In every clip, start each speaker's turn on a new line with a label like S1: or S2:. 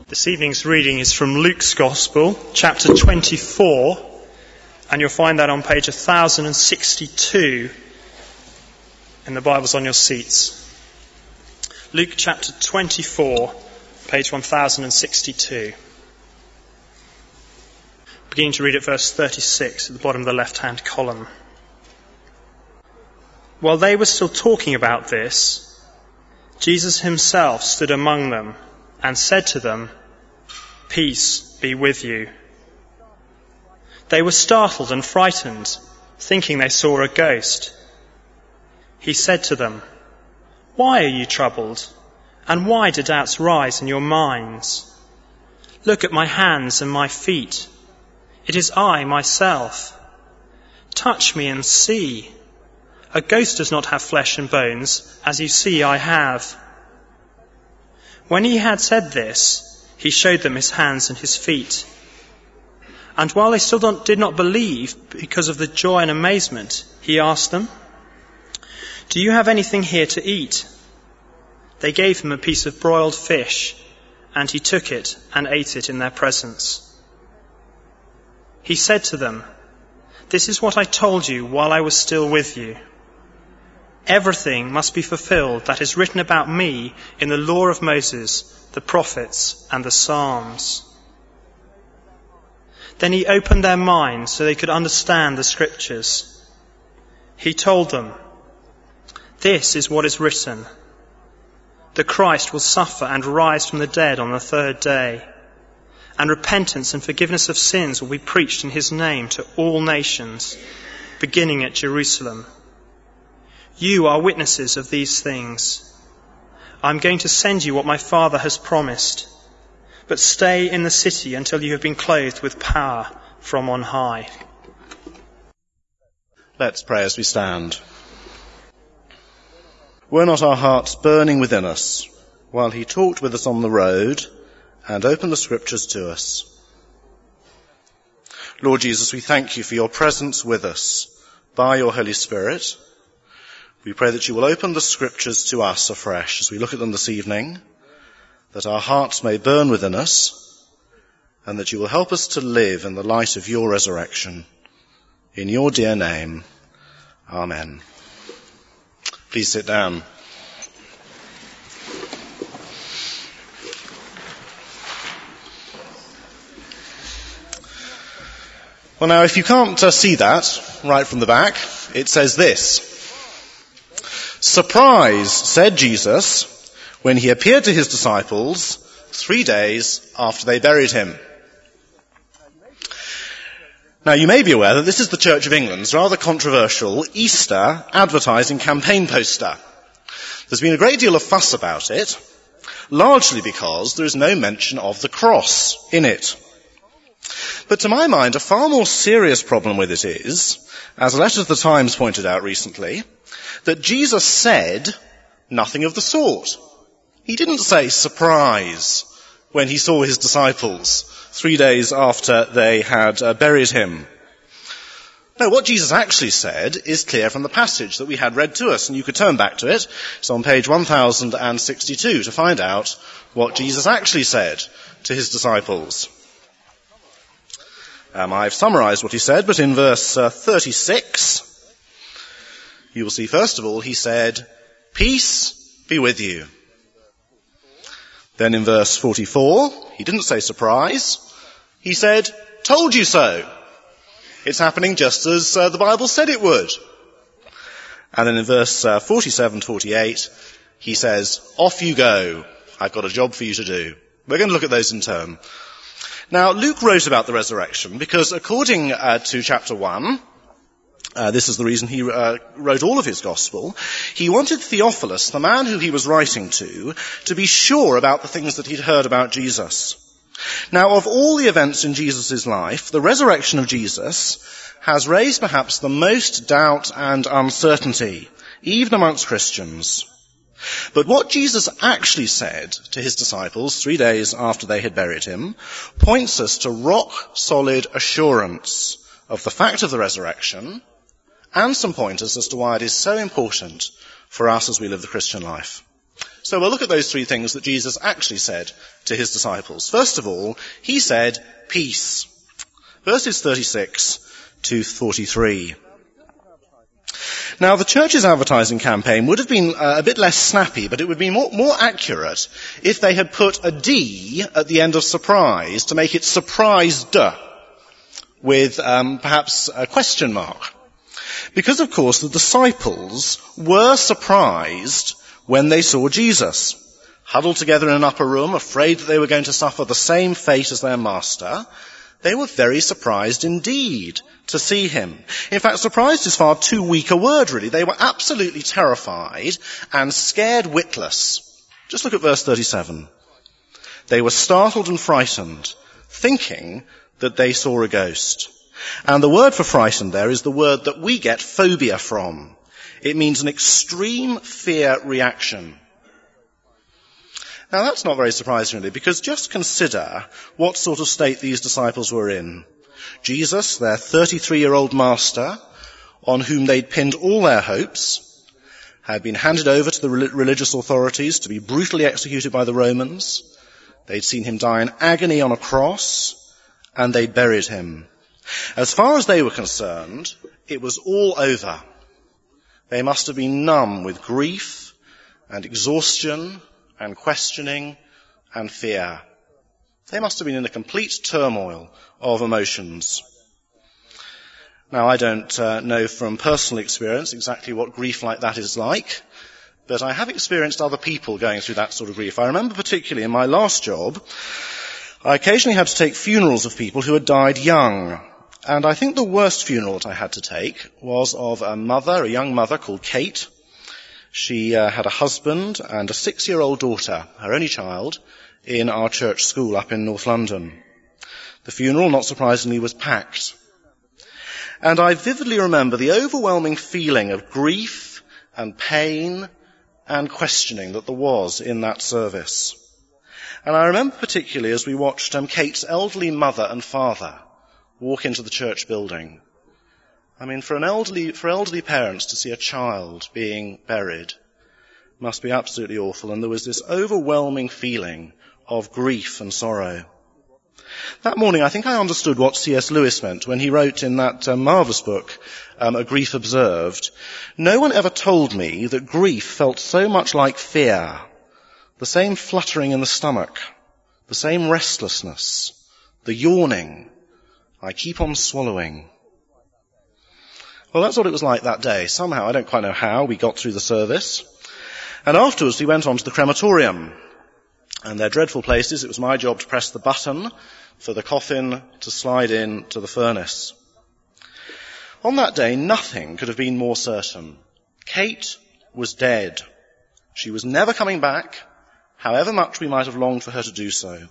S1: This evening's reading is from Luke's Gospel, chapter 24, and you'll find that on page 1062 in the Bibles on your seats. Luke chapter 24, page 1062. Beginning to read at verse 36 at the bottom of the left-hand column. While they were still talking about this, Jesus himself stood among them and said to them, "Peace be with you." They were startled and frightened, thinking they saw a ghost. He said to them, "Why are you troubled? And why do doubts rise in your minds? Look at my hands and my feet. It is I myself. Touch me and see. A ghost does not have flesh and bones, as you see I have." When he had said this, he showed them his hands and his feet. And while they still did not believe because of the joy and amazement, he asked them, "Do you have anything here to eat?" They gave him a piece of broiled fish, and he took it and ate it in their presence. He said to them, "This is what I told you while I was still with you. Everything must be fulfilled that is written about me in the law of Moses, the prophets, and the Psalms." Then he opened their minds so they could understand the scriptures. He told them, "This is what is written. The Christ will suffer and rise from the dead on the third day, and repentance and forgiveness of sins will be preached in his name to all nations, beginning at Jerusalem. You are witnesses of these things. I'm going to send you what my Father has promised, but stay in the city until you have been clothed with power from on high."
S2: Let's pray as we stand. Were not our hearts burning within us while he talked with us on the road and opened the scriptures to us? Lord Jesus, we thank you for your presence with us by your Holy Spirit. We pray that you will open the scriptures to us afresh as we look at them this evening, that our hearts may burn within us, and that you will help us to live in the light of your resurrection. In your dear name, Amen. Please sit down. Well, now, if you can't see that right from the back, it says this: "Surprise," said Jesus, when he appeared to his disciples 3 days after they buried him. Now, you may be aware that this is the Church of England's rather controversial Easter advertising campaign poster. There's been a great deal of fuss about it, largely because there is no mention of the cross in it. But to my mind, a far more serious problem with it is, as a letter to the Times pointed out recently, that Jesus said nothing of the sort. He didn't say surprise when he saw his disciples 3 days after they had buried him. No, what Jesus actually said is clear from the passage that we had read to us, and you could turn back to it. It's on page 1062 to find out what Jesus actually said to his disciples. I've summarized what he said, but in verse 36, you will see, first of all, he said, "Peace be with you." Then in verse 44, he didn't say surprise. He said, "Told you so." It's happening just as the Bible said it would. And then in verse 47 to 48, he says, "Off you go. I've got a job for you to do." We're going to look at those in turn. Now, Luke wrote about the resurrection because according to chapter 1, this is the reason he wrote all of his gospel, he wanted Theophilus, the man who he was writing to be sure about the things that he'd heard about Jesus. Now, of all the events in Jesus' life, the resurrection of Jesus has raised perhaps the most doubt and uncertainty, even amongst Christians. But what Jesus actually said to his disciples 3 days after they had buried him points us to rock-solid assurance of the fact of the resurrection, and some pointers as to why it is so important for us as we live the Christian life. So we'll look at those three things that Jesus actually said to his disciples. First of all, he said, peace. Verses 36 to 43. Now, the church's advertising campaign would have been a bit less snappy, but it would be more accurate if they had put a D at the end of surprise to make it surprised with perhaps a question mark. Because, of course, the disciples were surprised when they saw Jesus, huddled together in an upper room, afraid that they were going to suffer the same fate as their master. They were very surprised indeed to see him. In fact, surprised is far too weak a word, really. They were absolutely terrified and scared witless. Just look at verse 37. They were startled and frightened, thinking that they saw a ghost. And the word for frightened there is the word that we get phobia from. It means an extreme fear reaction. Now that's not very surprising really, because just consider what sort of state these disciples were in. Jesus, their 33-year-old master, on whom they'd pinned all their hopes, had been handed over to the religious authorities to be brutally executed by the Romans. They'd seen him die in agony on a cross, and they'd buried him. As far as they were concerned, it was all over. They must have been numb with grief and exhaustion and questioning and fear. They must have been in a complete turmoil of emotions. Now, I don't know from personal experience exactly what grief like that is like, but I have experienced other people going through that sort of grief. I remember particularly in my last job, I occasionally had to take funerals of people who had died young. And I think the worst funeral that I had to take was of a young mother called Kate. She had a husband and a 6-year-old daughter, her only child, in our church school up in North London. The funeral, not surprisingly, was packed. And I vividly remember the overwhelming feeling of grief and pain and questioning that there was in that service. And I remember particularly as we watched Kate's elderly mother and father walk into the church building. I mean, for elderly parents to see a child being buried must be absolutely awful. And there was this overwhelming feeling of grief and sorrow. That morning, I think I understood what C.S. Lewis meant when he wrote in that marvellous book, A Grief Observed. No one ever told me that grief felt so much like fear, the same fluttering in the stomach, the same restlessness, the yawning. I keep on swallowing. Well, that's what it was like that day. Somehow, I don't quite know how, we got through the service. And afterwards, we went on to the crematorium. And they're dreadful places. It was my job to press the button for the coffin to slide in to the furnace. On that day, nothing could have been more certain. Kate was dead. She was never coming back, however much we might have longed for her to do so.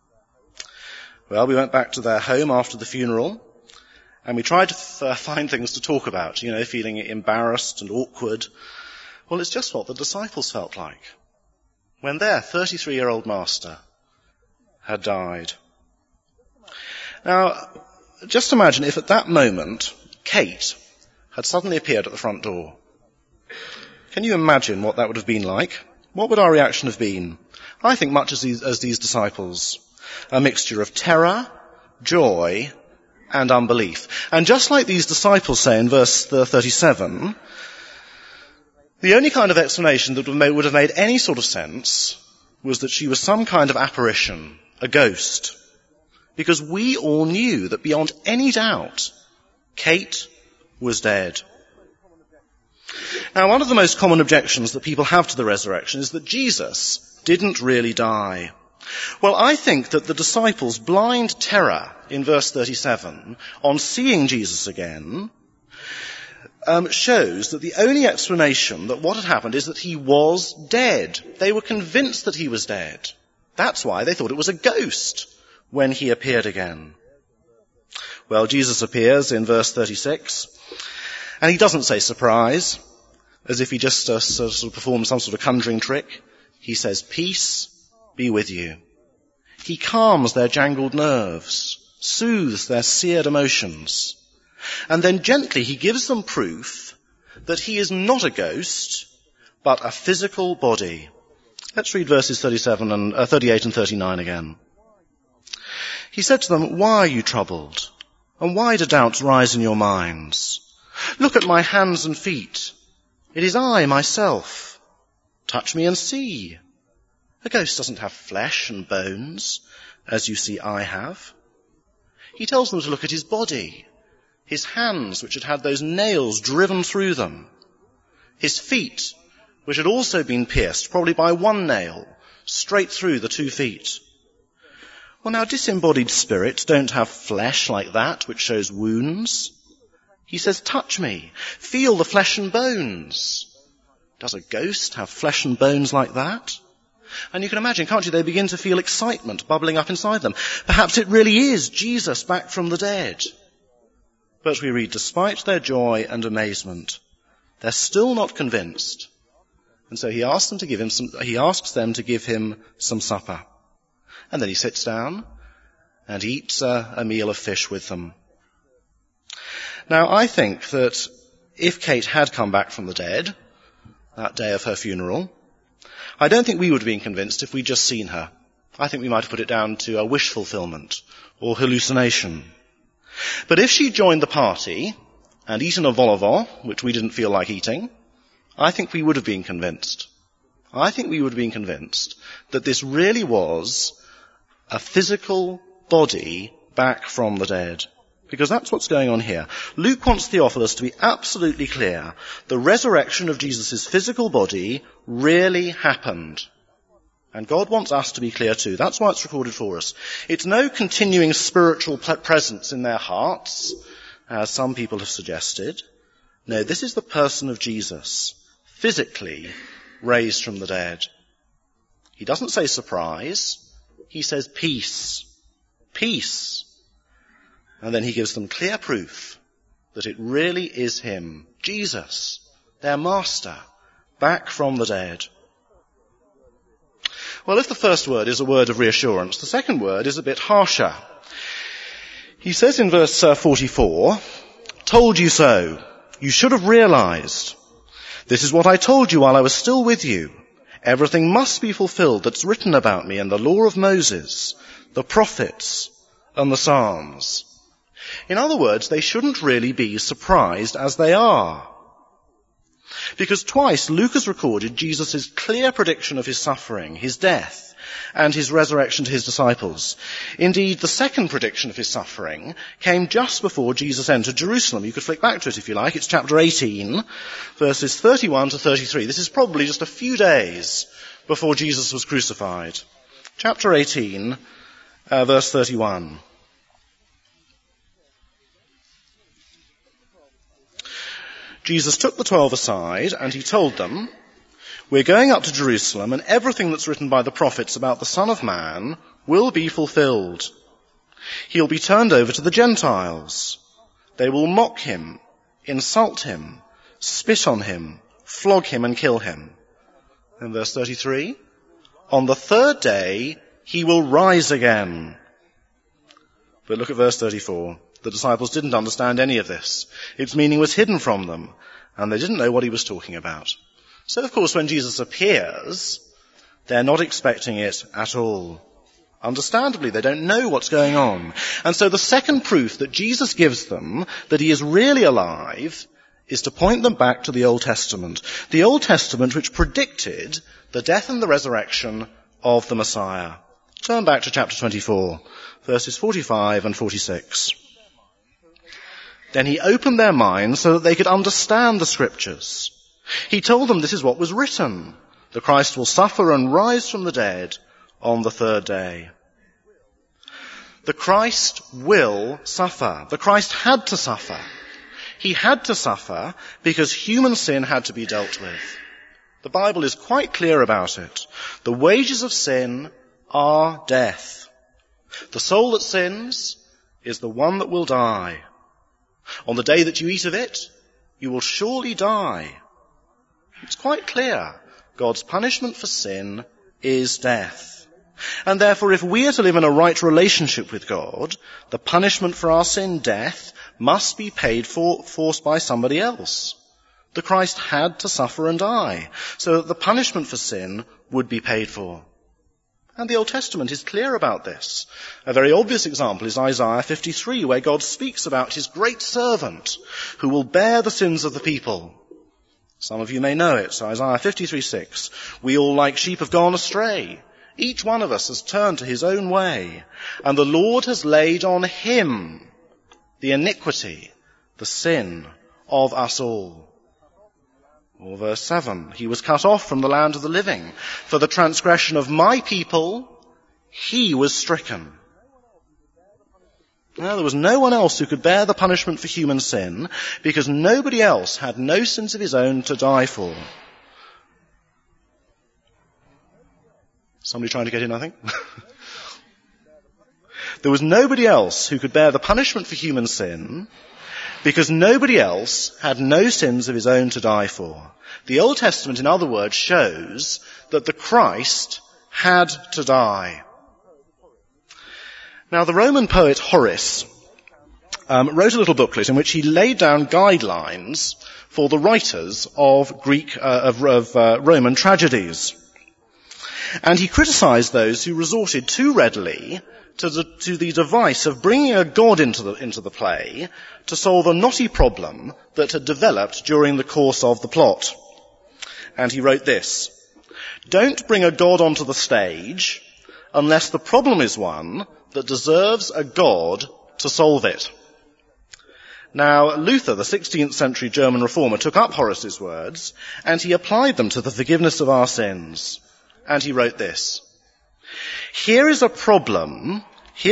S2: Well, we went back to their home after the funeral, and we tried to find things to talk about, feeling embarrassed and awkward. Well, it's just what the disciples felt like when their 33-year-old master had died. Now, just imagine if at that moment Kate had suddenly appeared at the front door. Can you imagine what that would have been like? What would our reaction have been? I think much as these disciples. A mixture of terror, joy, and unbelief. And just like these disciples say in verse 37, the only kind of explanation that would have made any sort of sense was that she was some kind of apparition, a ghost. Because we all knew that beyond any doubt, Kate was dead. Now, one of the most common objections that people have to the resurrection is that Jesus didn't really die. Well, I think that the disciples' blind terror in verse 37 on seeing Jesus again shows that the only explanation that what had happened is that he was dead. They were convinced that he was dead. That's why they thought it was a ghost when he appeared again. Well, Jesus appears in verse 36, and he doesn't say surprise, as if he just sort of performed some sort of conjuring trick. He says, peace be with you. He calms their jangled nerves, soothes their seared emotions, and then gently he gives them proof that he is not a ghost, but a physical body, Let's read verses 38 and 39 again. He said to them, "Why are you troubled? And why do doubts rise in your minds? Look at my hands and feet. It is I, myself. Touch me and see. A ghost doesn't have flesh and bones, as you see I have." He tells them to look at his body, his hands, which had had those nails driven through them, his feet, which had also been pierced, probably by one nail, straight through the 2 feet. Well, now, disembodied spirits don't have flesh like that, which shows wounds. He says, touch me, feel the flesh and bones. Does a ghost have flesh and bones like that? And you can imagine, can't you, they begin to feel excitement bubbling up inside them. Perhaps it really is Jesus back from the dead. But we read, despite their joy and amazement, they're still not convinced. And so he asks them to give him some supper. And then he sits down and eats a meal of fish with them. Now, I think that if Kate had come back from the dead, that day of her funeral, I don't think we would have been convinced if we'd just seen her. I think we might have put it down to a wish fulfillment or hallucination. But if she joined the party and eaten a vol au vent, which we didn't feel like eating, I think we would have been convinced. I think we would have been convinced that this really was a physical body back from the dead. Because that's what's going on here. Luke wants Theophilus to be absolutely clear. The resurrection of Jesus' physical body really happened. And God wants us to be clear too. That's why it's recorded for us. It's no continuing spiritual presence in their hearts, as some people have suggested. No, this is the person of Jesus, physically raised from the dead. He doesn't say surprise. He says peace. Peace. And then he gives them clear proof that it really is him, Jesus, their master, back from the dead. Well, if the first word is a word of reassurance, the second word is a bit harsher. He says in verse 44, "Told you so. You should have realized. This is what I told you while I was still with you. Everything must be fulfilled that's written about me in the law of Moses, the prophets, and the Psalms." In other words, they shouldn't really be surprised as they are. Because twice Luke has recorded Jesus' clear prediction of his suffering, his death, and his resurrection to his disciples. Indeed, the second prediction of his suffering came just before Jesus entered Jerusalem. You could flick back to it if you like. It's chapter 18, verses 31 to 33. This is probably just a few days before Jesus was crucified. Chapter 18, verse 31. Jesus took the 12 aside and he told them, "We're going up to Jerusalem and everything that's written by the prophets about the Son of Man will be fulfilled. He'll be turned over to the Gentiles. They will mock him, insult him, spit on him, flog him and kill him." In verse 33, "On the third day he will rise again." But look at verse 34. The disciples didn't understand any of this. Its meaning was hidden from them, and they didn't know what he was talking about. So, of course, when Jesus appears, they're not expecting it at all. Understandably, they don't know what's going on. And so the second proof that Jesus gives them that he is really alive is to point them back to the Old Testament. The Old Testament which predicted the death and the resurrection of the Messiah. Turn back to chapter 24, verses 45 and 46. Then he opened their minds so that they could understand the scriptures. He told them this is what was written. The Christ will suffer and rise from the dead on the third day. The Christ will suffer. The Christ had to suffer. He had to suffer because human sin had to be dealt with. The Bible is quite clear about it. The wages of sin are death. The soul that sins is the one that will die. On the day that you eat of it, you will surely die. It's quite clear. God's punishment for sin is death. And therefore, if we are to live in a right relationship with God, the punishment for our sin, death, must be paid for by somebody else. The Christ had to suffer and die, so that the punishment for sin would be paid for. And the Old Testament is clear about this. A very obvious example is Isaiah 53, where God speaks about his great servant who will bear the sins of the people. Some of you may know it. So Isaiah 53:6, we all like sheep have gone astray. Each one of us has turned to his own way, and the Lord has laid on him the iniquity, the sin of us all. Or verse 7, he was cut off from the land of the living. For the transgression of my people, he was stricken. Now, there was no one else who could bear the punishment for human sin, because nobody else had no sins of his own to die for. Somebody trying to get in, I think? There was nobody else who could bear the punishment for human sin, because nobody else had no sins of his own to die for. The Old Testament, in other words, shows that the Christ had to die. Now, the Roman poet Horace wrote a little booklet in which he laid down guidelines for the writers of Roman tragedies. And he criticized those who resorted too readily to the device of bringing a god into the play to solve a knotty problem that had developed during the course of the plot. And he wrote this: don't bring a god onto the stage unless the problem is one that deserves a god to solve it. Now, Luther, the 16th century German reformer, took up Horace's words and he applied them to the forgiveness of our sins. And he wrote this: Here is a problem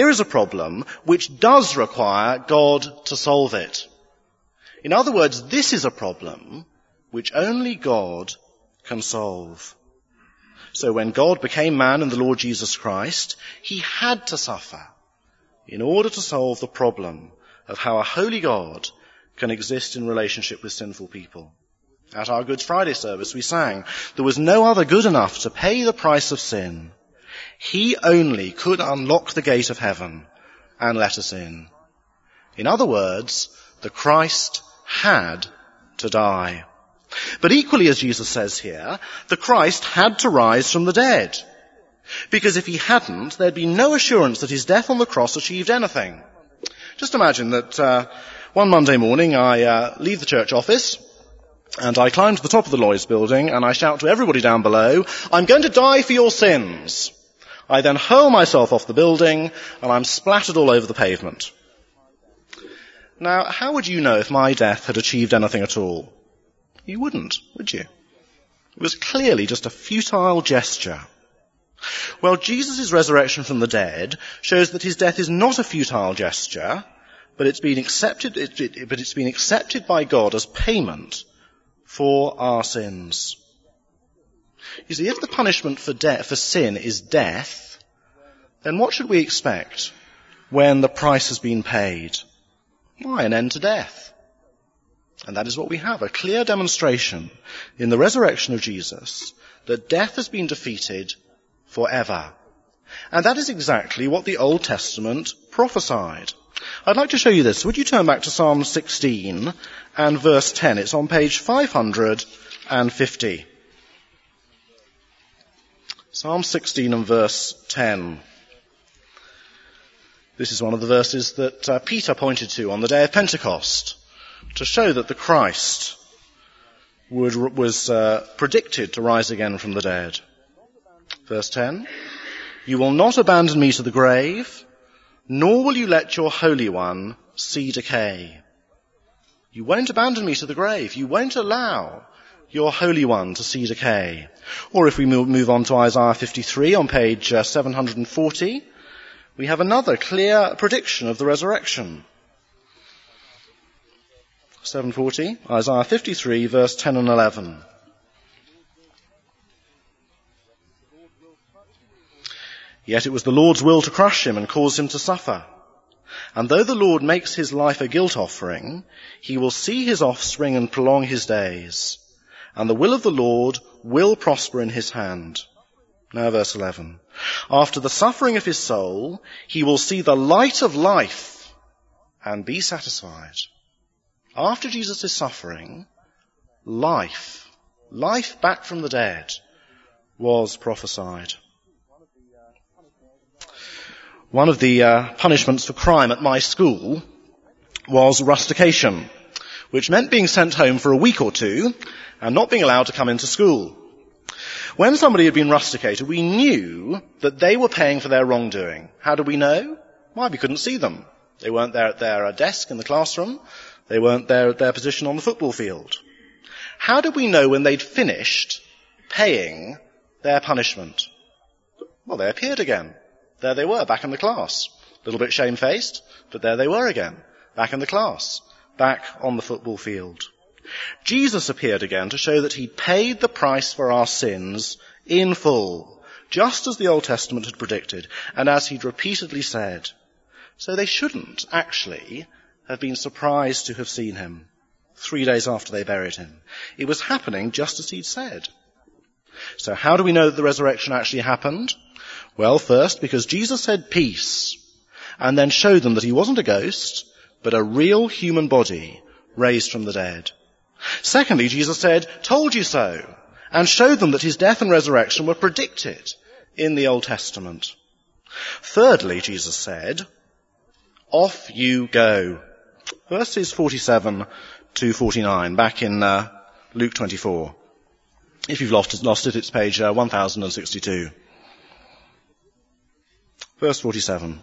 S2: which does require God to solve it. In other words, this is a problem which only God can solve. So when God became man in the Lord Jesus Christ, he had to suffer in order to solve the problem of how a holy God can exist in relationship with sinful people. At our Good Friday service we sang, there was no other good enough to pay the price of sin. He only could unlock the gate of heaven and let us in. In other words, the Christ had to die. But equally, as Jesus says here, the Christ had to rise from the dead. Because if he hadn't, there'd be no assurance that his death on the cross achieved anything. Just imagine that one Monday morning I leave the church office and I climb to the top of the Lloyds building and I shout to everybody down below, I'm going to die for your sins. I then hurl myself off the building and I'm splattered all over the pavement. Now, how would you know if my death had achieved anything at all? You wouldn't, would you? It was clearly just a futile gesture. Well, Jesus' resurrection from the dead shows that his death is not a futile gesture, but it's been accepted by God as payment for our sins. You see, if the punishment for sin is death, then what should we expect when the price has been paid? Why, an end to death. And that is what we have, a clear demonstration in the resurrection of Jesus that death has been defeated forever. And that is exactly what the Old Testament prophesied. I'd like to show you this. Would you turn back to Psalm 16 and verse 10? It's on page 550. Psalm 16 and verse 10. This is one of the verses that Peter pointed to on the day of Pentecost to show that the Christ was predicted to rise again from the dead. Verse 10, you will not abandon me to the grave, nor will you let your Holy One see decay. You won't abandon me to the grave. You won't allow your Holy One to see decay. Or if we move on to Isaiah 53 on page 740, we have another clear prediction of the resurrection. 740, Isaiah 53, verse 10 and 11. Yet it was the Lord's will to crush him and cause him to suffer. And though the Lord makes his life a guilt offering, he will see his offspring and prolong his days. And the will of the Lord will prosper in his hand. Now verse 11. After the suffering of his soul, he will see the light of life and be satisfied. After Jesus' suffering, life back from the dead, was prophesied. One of the punishments for crime at my school was rustication, which meant being sent home for a week or two and not being allowed to come into school. When somebody had been rusticated, we knew that they were paying for their wrongdoing. How did we know? Why, we couldn't see them. They weren't there at their desk in the classroom. They weren't there at their position on the football field. How did we know when they'd finished paying their punishment? Well, they appeared again. There they were, back in the class. A little bit shamefaced, but there they were again, back in the class, back on the football field. Jesus appeared again to show that he'd paid the price for our sins in full, just as the Old Testament had predicted, and as he'd repeatedly said. So they shouldn't actually have been surprised to have seen him 3 days after they buried him. It was happening just as he'd said. So how do we know that the resurrection actually happened? Well, first, because Jesus said peace, and then showed them that he wasn't a ghost, but a real human body raised from the dead. Secondly, Jesus said, told you so, and showed them that his death and resurrection were predicted in the Old Testament. Thirdly, Jesus said, off you go. Verses 47 to 49, back in Luke 24. If you've lost it, it's page 1062. Verse 47.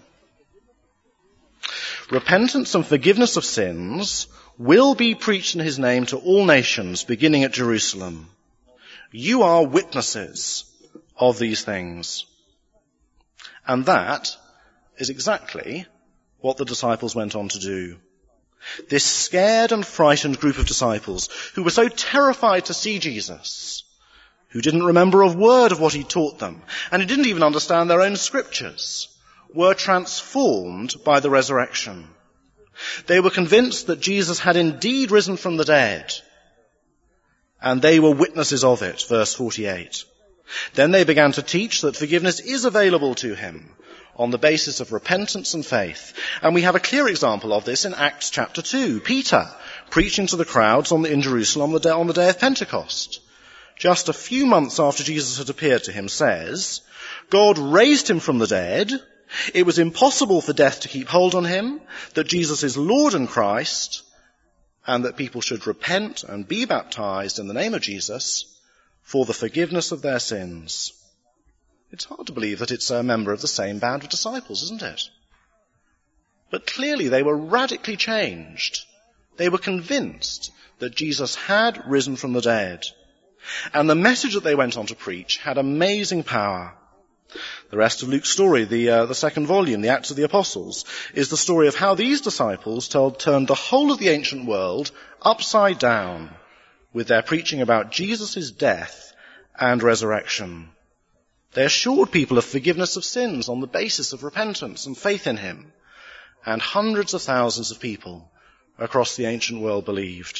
S2: Repentance and forgiveness of sins will be preached in his name to all nations, beginning at Jerusalem. You are witnesses of these things. And that is exactly what the disciples went on to do. This scared and frightened group of disciples, who were so terrified to see Jesus, who didn't remember a word of what he taught them, and who didn't even understand their own scriptures, were transformed by the resurrection. They were convinced that Jesus had indeed risen from the dead, and they were witnesses of it, verse 48. Then they began to teach that forgiveness is available to him on the basis of repentance and faith. And we have a clear example of this in Acts chapter 2. Peter, preaching to the crowds in Jerusalem on the day of Pentecost, just a few months after Jesus had appeared to him, says, God raised him from the dead. It was impossible for death to keep hold on him, that Jesus is Lord and Christ, and that people should repent and be baptized in the name of Jesus for the forgiveness of their sins. It's hard to believe that it's a member of the same band of disciples, isn't it? But clearly they were radically changed. They were convinced that Jesus had risen from the dead. And the message that they went on to preach had amazing power. The rest of Luke's story, the second volume, the Acts of the Apostles, is the story of how these disciples turned the whole of the ancient world upside down with their preaching about Jesus' death and resurrection. They assured people of forgiveness of sins on the basis of repentance and faith in him. And hundreds of thousands of people across the ancient world believed.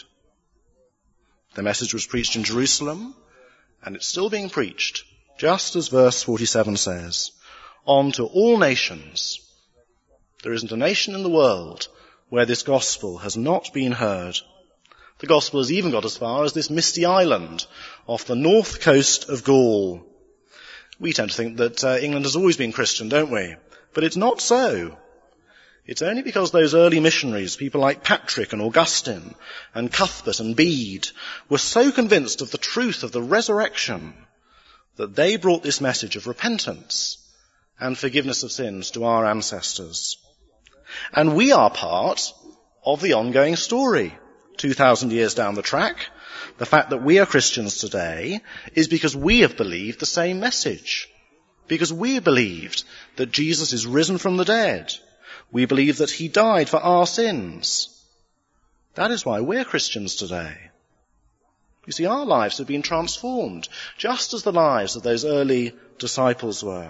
S2: The message was preached in Jerusalem, and it's still being preached, just as verse 47 says, on to all nations. There isn't a nation in the world where this gospel has not been heard. The gospel has even got as far as this misty island off the north coast of Gaul. We tend to think that England has always been Christian, don't we? But it's not so. It's only because those early missionaries, people like Patrick and Augustine and Cuthbert and Bede, were so convinced of the truth of the resurrection that they brought this message of repentance and forgiveness of sins to our ancestors. And we are part of the ongoing story 2,000 years down the track. The fact that we are Christians today is because we have believed the same message. Because we believed that Jesus is risen from the dead. We believe that he died for our sins. That is why we're Christians today. You see, our lives have been transformed, just as the lives of those early disciples were.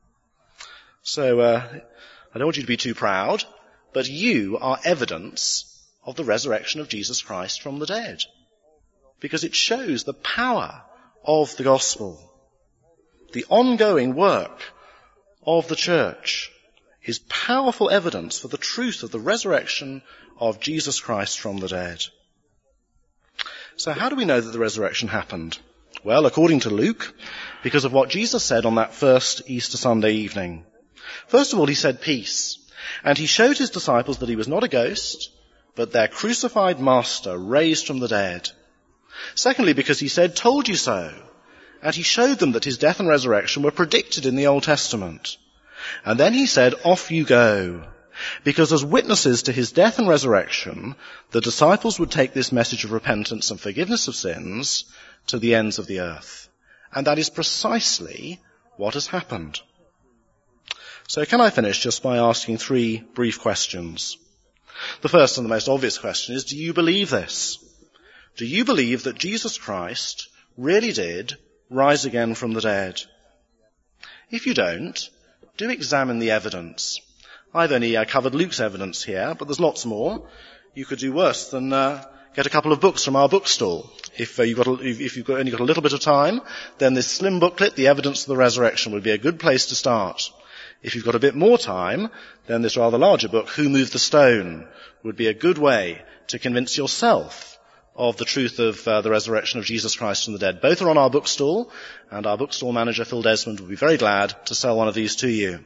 S2: So, I don't want you to be too proud, but you are evidence of the resurrection of Jesus Christ from the dead. Because it shows the power of the gospel. The ongoing work of the church is powerful evidence for the truth of the resurrection of Jesus Christ from the dead. So how do we know that the resurrection happened? Well, according to Luke, because of what Jesus said on that first Easter Sunday evening. First of all, he said peace. And he showed his disciples that he was not a ghost, but their crucified master raised from the dead. Secondly, because he said, told you so. And he showed them that his death and resurrection were predicted in the Old Testament. And then he said, off you go. Because as witnesses to his death and resurrection, the disciples would take this message of repentance and forgiveness of sins to the ends of the earth. And that is precisely what has happened. So can I finish just by asking 3 brief questions? The first and the most obvious question is, do you believe this? Do you believe that Jesus Christ really did rise again from the dead? If you don't, do examine the evidence. I've only covered Luke's evidence here, but there's lots more. You could do worse than get a couple of books from our bookstall. If you've only got a little bit of time, then this slim booklet, The Evidence of the Resurrection, would be a good place to start. If you've got a bit more time, then this rather larger book, Who Moved the Stone, would be a good way to convince yourself of the truth of the resurrection of Jesus Christ from the dead. Both are on our bookstall, and our bookstall manager, Phil Desmond, will be very glad to sell one of these to you.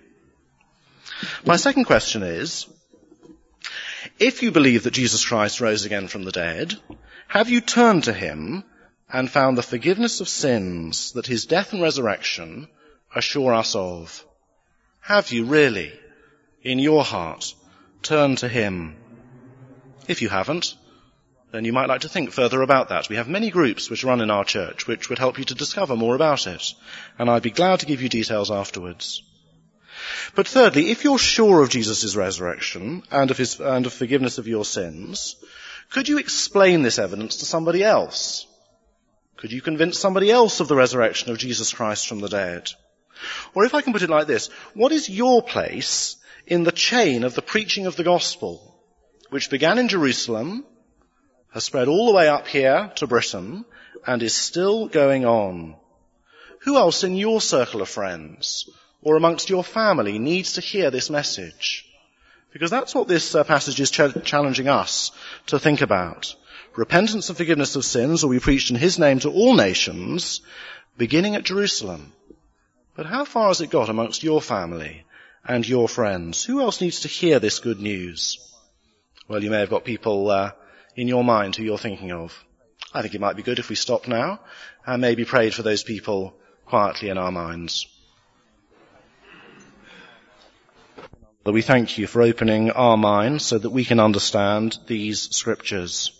S2: My second question is, if you believe that Jesus Christ rose again from the dead, have you turned to him and found the forgiveness of sins that his death and resurrection assure us of? Have you really, in your heart, turned to him? If you haven't, then you might like to think further about that. We have many groups which run in our church which would help you to discover more about it, and I'd be glad to give you details afterwards. But thirdly, if you're sure of Jesus' resurrection and of forgiveness of your sins, could you explain this evidence to somebody else? Could you convince somebody else of the resurrection of Jesus Christ from the dead? Or if I can put it like this, what is your place in the chain of the preaching of the gospel, which began in Jerusalem, has spread all the way up here to Britain, and is still going on? Who else in your circle of friends or amongst your family needs to hear this message? Because that's what this passage is challenging us to think about. Repentance and forgiveness of sins will be preached in his name to all nations, beginning at Jerusalem. But how far has it got amongst your family and your friends? Who else needs to hear this good news? Well, you may have got people in your mind who you're thinking of. I think it might be good if we stop now and maybe prayed for those people quietly in our minds. Lord, we thank you for opening our minds so that we can understand these scriptures.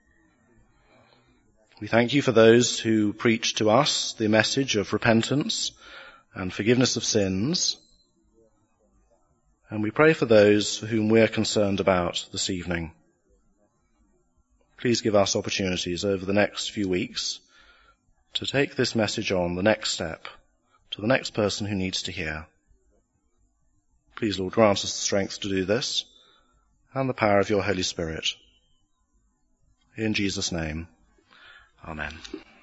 S2: We thank you for those who preach to us the message of repentance and forgiveness of sins. And we pray for those for whom we're concerned about this evening. Please give us opportunities over the next few weeks to take this message on the next step to the next person who needs to hear. Please, Lord, grant us the strength to do this and the power of your Holy Spirit. In Jesus' name, amen.